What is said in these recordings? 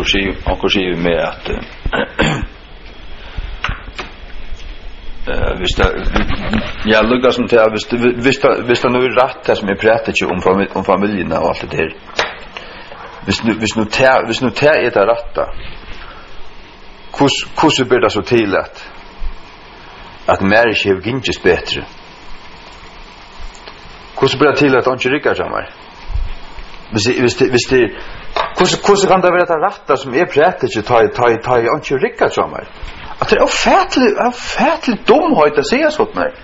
onkel säger med att jag lukar som till hvis det nu är rätt det som jag pratar inte om familjerna och allt det där. Hvis nu tar är det rätta. Hur blir det så till att marriage är inte bättre? Hur blir det till att inte rikar samman? Hvis det hur kan det vara det rätta som är pratar inte ta inte rikar samman? Att det är ofärtligt dumhet att säga sånt här.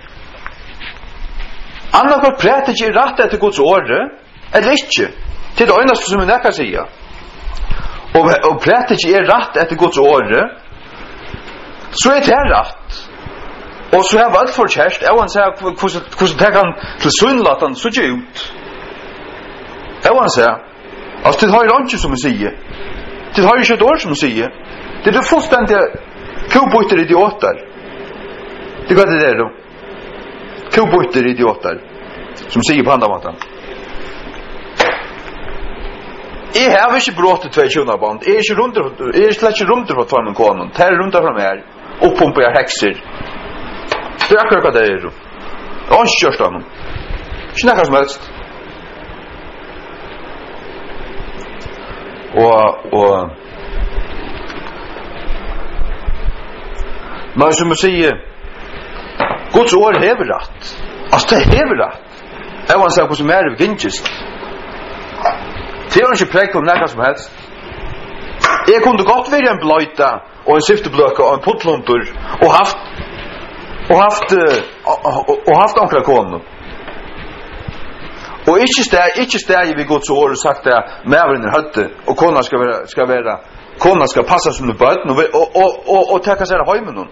Anna går pratar inte rätt efter Guds ord, eller inte. Det är det enda som jag kan säga. Och pratar inte är rätt efter Guds ord, så är det rätt. Och så har allt förkärst, jag vill säga hur det kan till synlatan så ut. Jag vill säga, alltså det har ju inte som jag säger. Det har ju inte ett ord som jag säger. Det är fullständigt kobytter idioter. Det går det där då. Kobytter idioter. Som säger på andra matan. Jag har inte bråttet 2 tjonarband. Jag är slett inte runt för att ta min konon. Det är runt från mig. Och pumpar jag häxor. Det är akkurat vad det är då. Jag har inte kört honom. Inte något som helst. Och men som jag säger, Guds ord hever rätt. Alltså det hever rätt. Jag vill säga vad som är det vinst. Det är inte präck om något som helst. Jag kunde gott vara en blöjta och en syfteblöka och en puttluntur och haft omkring konen. Och inte steg vid Guds ord och sagt att mävren är hötte och konen konen ska passa som en böten och täcka sig av hemmen.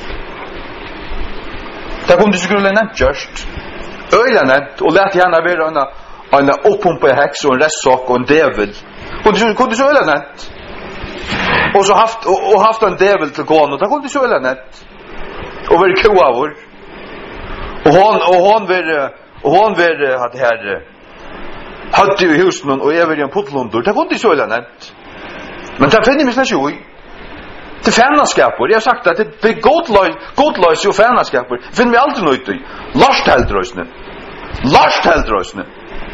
Det kunde skulle nämnt just. Öjla nämnt och lät gärna vara en uppumpad häx och en rättssak och en devil. Kunde så öjla nämnt. Och så haft en devil till konen. Det kunde så öjla nämnt. Och var koavor. Och hon var hade här hade ju husen och över en puttlundur. Det kunde så öjla nämnt. Men det finner vi snart ju i. Det färnaskapor. Jag har sagt att det är godlös och färnaskapor. Det finner vi alltid nöjt i. Lars heldrösne.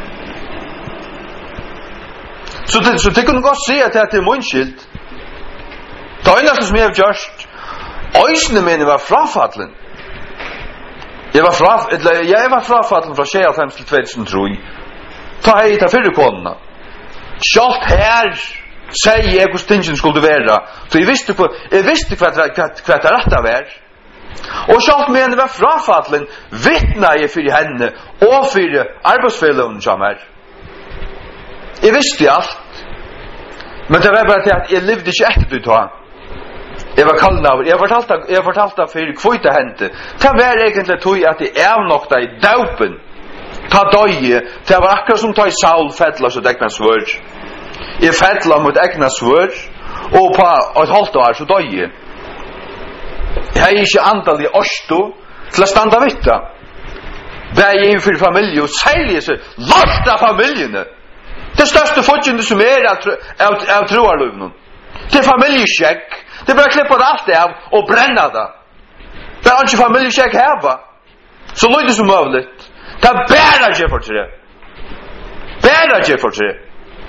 Så det kunde godt se at det er munskilt. Det eneste som jeg har gjort, øysene mine var frafallen. Jeg var frafallen fra 1995 til 2003. Ta hei ta fyrre konene. Sjalt her sier jeg hvordan tingene skulle være. Så jeg visste hva det rette var. Og sjalt mine var frafallen, vittna jeg for henne og for arbeidsfellene som er. Jeg visste alt. Men det var bare til at jeg levde ikke etter det ta. Jeg var kallnaver. Jeg fortalte for kvøyte hente. Det var egentlig tog at jeg avnokta i daupen. Ta døye. Det var akkurat som ta i Saul fettla så dekna svør. Jeg fettla mot egna svør. Og på et halvt år så døye. Jeg har ikke andal i årsto til å standa vitta. Det er innenfor familie og særlig så lorta familiene. Det største fortjene som av troarløvnen. Det er familieskjekk. Det er bare klippa det alt av og brenna det. Det er ikke familieskjekk heva. Så løy det som møvligt. Det er bæra ikke for tre. Bæra ikke for tre.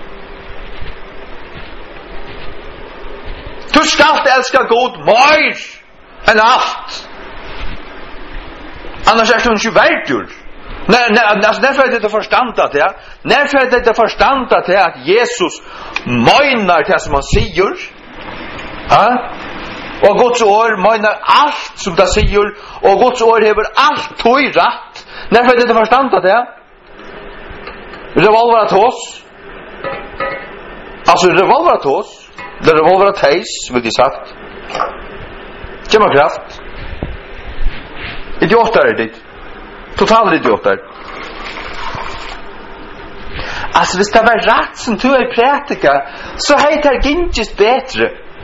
Du skal elska god mer enn alt. Annars er det ikke verdjur. Närför är det förståndat det. Närför är det förståndat det att Jesus menar det som han säger. Och Guds ord menar allt som det säger. Och Guds ord har allt tog rätt. Närför är det förståndat det. Revolverat oss. Alltså revolverat oss. Det revolverat hejs, vill jag sagt. Kemmerkraft. Idioter är det. Total idioter. Alltså, hvis det var rätt som du är prætika, så heter det gingist bättre.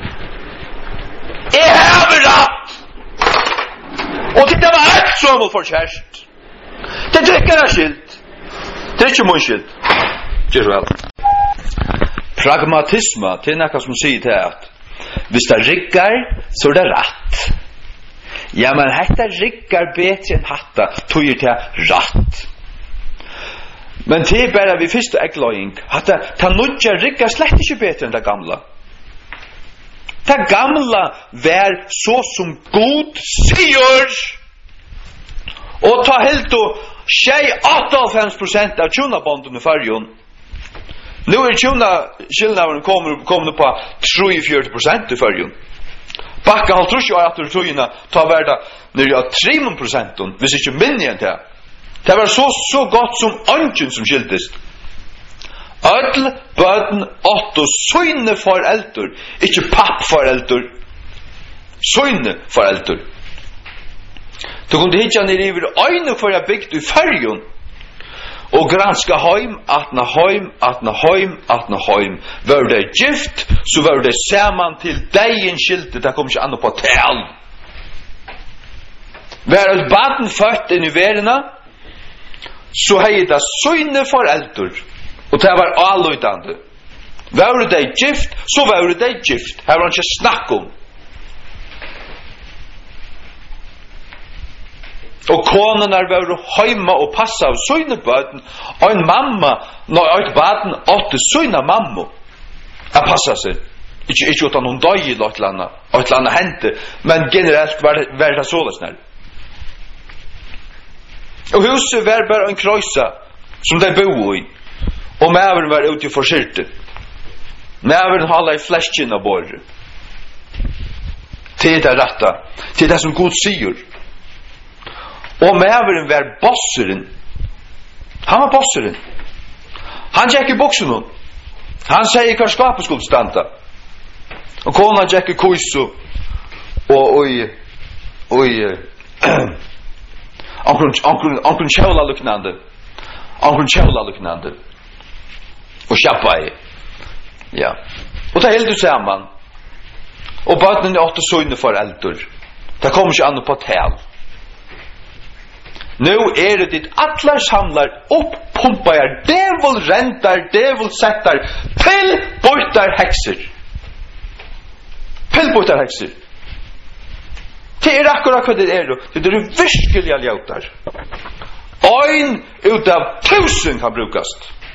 Jag har rätt! Och det var ett som för kärst. Det tycker jag skilt. Det är inte mun skilt. Gör väl. Pragmatisme, det något som säger till att hvis det riggar så är det rätt. Ja, men detta riggar bättre än hatta, tog ju till rätt. Men det är bara vid första ägglöjning att det nya riggar slett inte bättre än det gamla. Det gamla var så som god säger. Och ta helt och 88% av tjunabonden i färgen. Nu är skillnaden kommer på 3-4% i färgen. Backa halv trus och efter tøyna ta värda ner av 3%, hvis inte minne än det. Det var så gott som ungen som skiltest. Ödl bøden åtte søyne foreldre, ikke pappforeldre. Søyne foreldre. Du kunne hitja ned i øyne for jeg bygd i färgen. Og granska heim, atna heim. Var det gift, så var det saman til deien skilte, det kom ikke an på tal. Var et baden født inn i verena, så hei det søyne foreldre, og det var alløydande. Var det gift, så var det gift. Her var han ikke snakk om. Og konerna var heima og passa av søyne bøten, og en mamma, når et baden åtte søyne mamma, jeg passa seg. Ikke utan hun døy i et eller annet hente, men generelt var det sålesnær. Og huset var bare en krøysa som de bo i, og mæveren var ute for skyrte. Mæveren hala i flesken av båret. Til det retta, til det som God sier. Og mæveren var bosseren. Han var bosseren. Han gikk i buksen hon. Han sier hva skapet skulle standa. Og kona gikk i kuisu og Onkeln kjævla luknande. Og kjappai. Ja. Og det helt du saman. Og bøtnen er åtte søyne foreldre. Det kommer ikke an på tal. Nu det ditt atlar samlar upp pumpar devil rentar devil sättar pill bortar häxor. Det är akkurat vad det är då. Det är virkeliga ljautar. Ein utav 1000 kan brukas.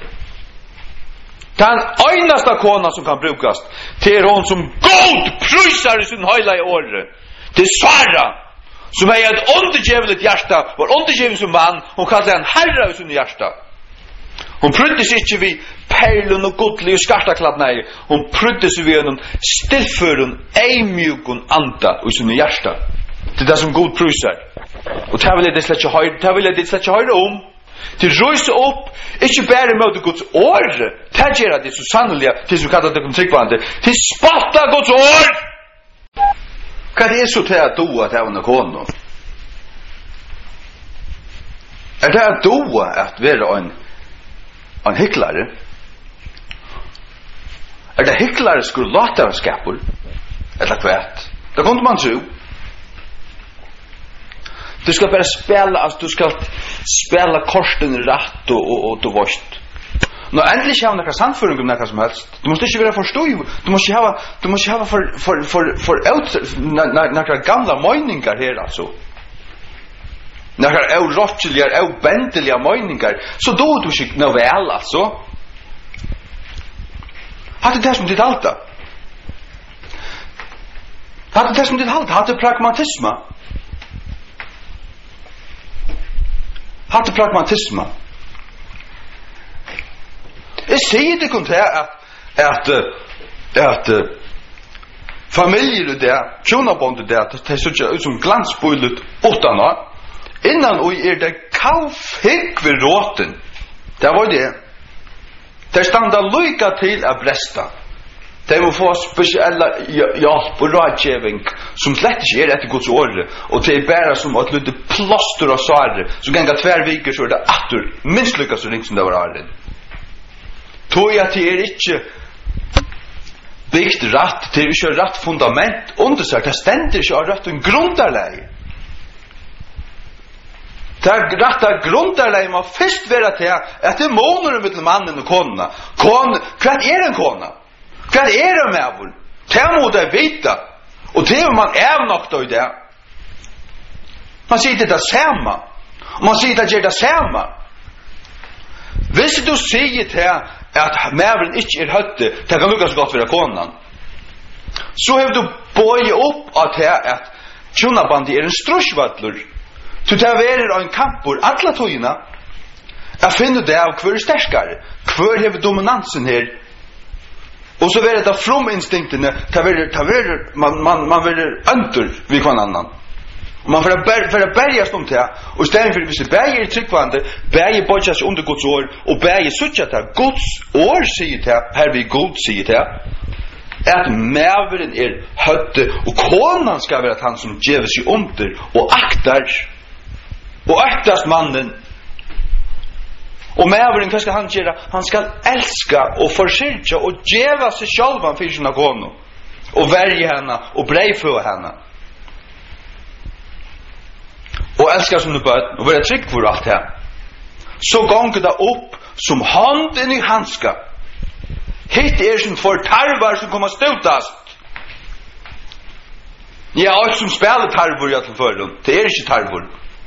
Den einaste kona som kan brukas, det är hon som god prysar i sin hela i året. Det är Sara. Som är ett undergävligt hjärta, var undergävlig som man, hon kallar en herra i sin hjärta. Hon prydde sig inte vid perlen och godlig och skartakladd, nej. Hon prydde sig vid en stillfören, eimjukon anda i sin hjärta. Det är det som god prysar. Och det vill jag det släcka höra om. Till röjsa upp, inte bara med Guds år. Det gör det så sannolikt, till som kallar det kontrikvande. Till spotta Guds år! Vad är så till att doa till en kona? Är det att doa att vara en hycklare? Är det hycklare skulle låta en skapel? Eller kvärt? Det kunde man tro. Du ska bara spela, alltså du ska spela korten rätt och du vet. Nå endelig har några samføring om något som helst. Du måste inte vara förstå. Du måste ha för några gamla meningar här alltså. Några outrottliga, obändliga meningar. Så då du skick nå väl alltså. Hade det som ditt alta. Hade pragmatism. Jag säger det kunde att familjer där, tjonabonde där, det är så som glansbullet åttarna. Innan och det kaufhygg vid råten. Det var det. Det standa lika till att bresta. Det må få speciella hjälp och rådgivning som slett inte efter Guds år. Och det är bara som att lite plåster och sår som gänga 2 veckor så det åter minst lyckas så länge som det var arren. Tog jag till inte byggt rätt till inte rätt fundament undersökt det ständer inte av rätt en grundarläge. Det rätta grundarläge må först vara till att det är månader mellan mannen och kona. Vad är en kona? Vad är det med vår? Det må det veta. Och det är man är nog då i det. Man säger det samma. Man säger det det samma. Hvis du säger det att mävren inte är hötte, det kan lukas gott för konan. Så har du böjt upp att det att tjonabandi är en strushvattlur. Så det är en kampur alla tøyina. Jag finner det av kvar starkare. Kvar har dominansen här. Och så är det from instinkterna, man vill under vid kvar annan. Man för att bärgas om det och istället för vissa bärger tryckvande bärger bodjas under Guds år och bärger sucha det Guds år säger det här vi god säger det att mävren är hötte och konan ska vara att han som ger sig under och aktas mannen och mävren vad ska han göra han ska älska och försörja och geva sig självan för sina konor och värja henne och brejföra henne och älskar som du börjar och vara trygg för allt här så gånger det upp som handen i handska hit är som för tarvar som kommer stutast allt som spelar tarvar jag till förrum det är inte tarvar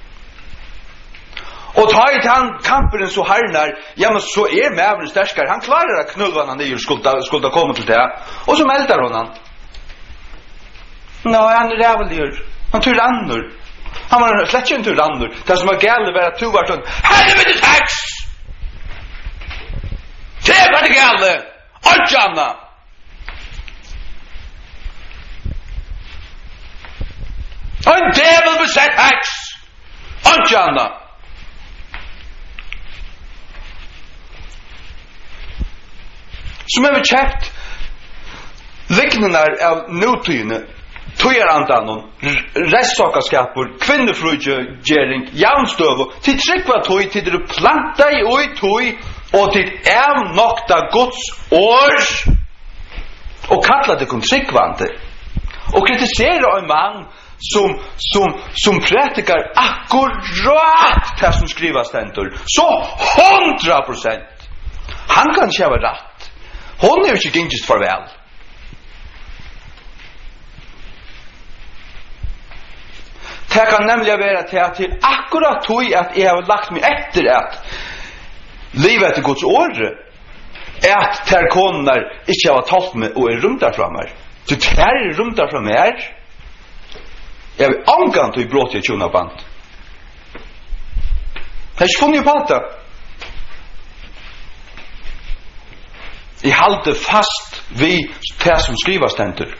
och ta i han kampen så härnar men så är mävren starkare han klarar att knulla han ner skulda komma till det och så eldar hon han är rävlig han tyranner han var slett inte tyranner det som var gäller var att du var sån helvete tax det var det gäller Anna en devil beset tax Anna som har vi köpt liknande av nutiden tojarantan rättssakarskapor kvinnofrugering janstöv till tryckva toj till du planta i oj toj och till nokta Guds års och kalla det tryckvante och kritisera en man som predikar akkurat det som skrivas stentor så 100% han kan köra rätt hon är ju inte gingist farväl det kan nämligen vara till akkurat tog att jag har lagt mig efter att livet är Guds år att ter konar inte har talt med och är runt där framme så ter är runt där framme jag vill angant och i brott i ett tjonaband det är funnit på det jag håller fast vid det som skrivas stentor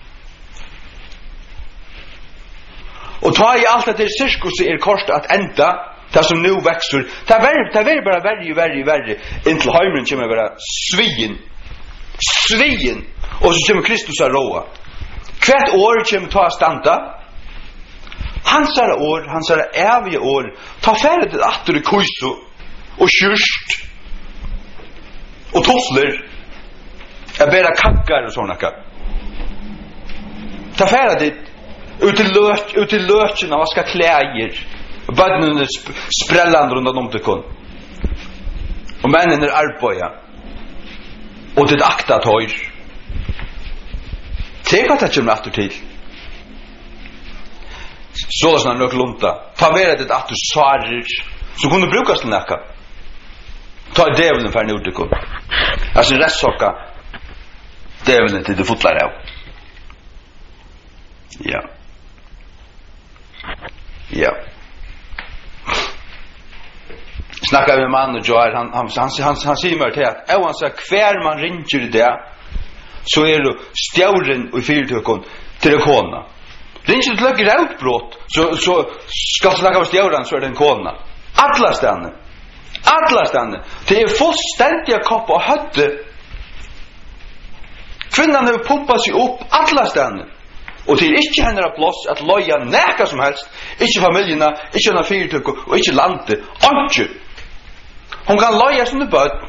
och ta i allt att det cirkus är kort att ända det som nu växer det är bara värre intill heimen kommer vara svien och så kommer Kristus att råa kvart år kommer ta stanta hans eviga år ta färdigt att du kujso och kyrst och tossler är bara kackar och såna kackar ta färdigt ut i löchen av vaska kläder barnen sprällan runt om till kon och männen är arboja och det akta tøyr tänk att det kommer till så såna nog lunta ta vara det att du svarar så kunde brukas till näka ta djävulen för nu till kon alltså rättssaka djävulen till det fotlar av ja snackar med man och Joel han säger mig till att han sa kvar man ringer det så är det stjauren och fyrtökon till det kona ringer det lägger utbrott så ska snacka med stjauren så är det en kona alla stannar det är fullständiga kopp och hötte kvinnan har pumpat sig upp alla stannar och till inte hennes plats att loja näka som helst inte familjerna, inte några fyrtökon och inte landet inte hon kan loja som det bör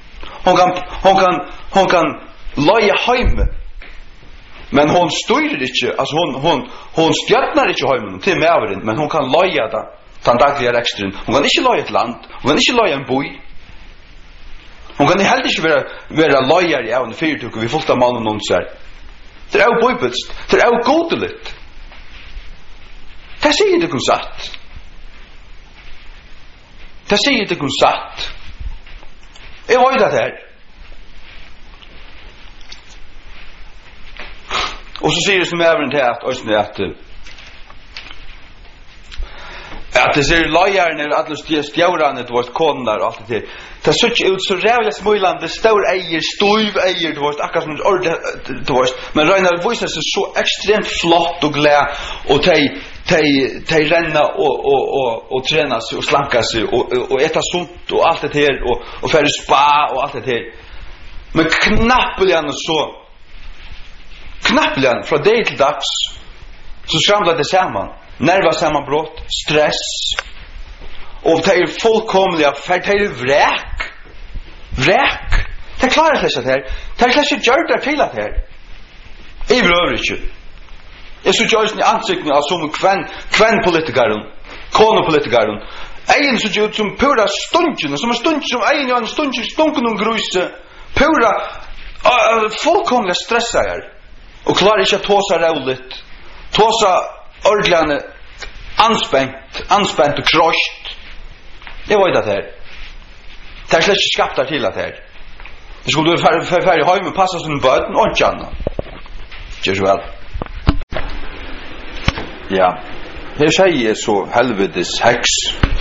hon kan loja hemme men hon styrer inte alltså hon stjärnar inte hemmen till mävren men hon kan loja det den dagliga extern hon kan inte loja ett land hon kan inte loja en boy Hon kan helt ikke være løyer i evne fyrtøk vi fullt av mannen noen sær. Det er jo bøybelst, det er jo godelig. Det sier det kun satt. Det sier det kun satt. Jeg vet det her. Og så sier det som er til at det ser løyerne eller alle stjårene det var koner og alt det til. Det ser ikke ut så rævlig smøylande, stor eier, støyv eier, det var akkurat som et ord, det var. Men Ragnar viser seg så ekstremt flott og glad, og de renner og trener seg og slanker seg og etter sunt og alt det her, og færre spa og alt det her. Men knappelig fra dag til dags så skramler det sammen. Nervasammanbrott, stress, og det er fullkomliga, for det er vrek. Det klarer seg det her. Det er ikke gjør det til at her. Jeg vil ikke. Jeg synes ikke i ansikten av som kvenn-politikeren, konepolitikeren. Egen synes ut som pura stundkene, som som egen og en stunken og gruse, pura fullkomliga stressa her, og klarer ikke å tåsa rævligt, tåsa ordlande anspent og krosht. Jeg vet at her. Det er slett ikke skapt der til at her. Det skulle du ferdig høy med passa sin bøten og ikke annet. Gjør så vel. Ja, her sier jeg så helvetes heks.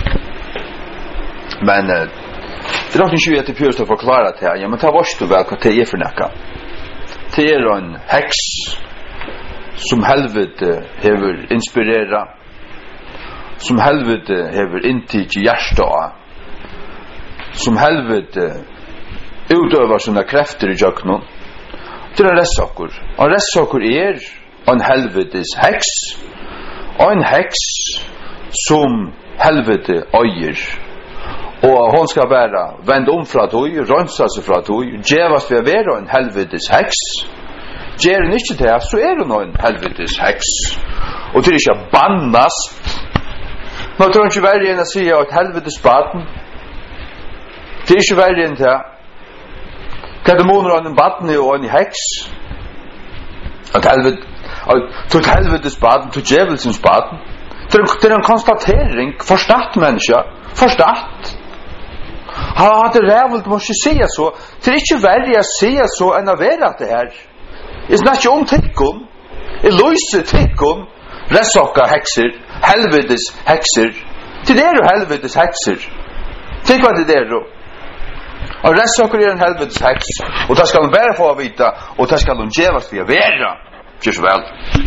Men det er nok ikke at det pyrst å forklare det her. Ja, men ta varst du vel hva det er for nekka. Det er en heks som helvete hever inspirera, som helvete hever inntidje hjärsta av, som helvete utøver sånne krefter i jøknen. Det er restsaker. Og restsaker er en helvetes heks, og en heks som helvete øyer. Og hon skal være vend fra tog, rønsa seg fra tog, djevast ved å være en helvetes heks. Gjør hun ikke det, så er hun en helvetes heks. Og det er ikke bannast. Nå tror hun ikke verre enn å si at helvetes baden. Det er ikke verre enn det. Hva er det måneder av en baden og en heks? At helvetes baden, til djevelsens baden. Det er en konstatering. Forstatt menneske. Forstatt. Det er rævelt, du må ikke si så. Det er ikke verre å si så enn å være at det her. Jeg snakker om tikkun. Jeg løser tikkun. Ressokka hekser. Helvetes hekser. Det er jo helvetes hekser. Tikk hva det er jo. Og ressokka er en helvetes heks. Og det skal hun bare få å vite. Og det skal hun djevast ved å være. Gjør så vel.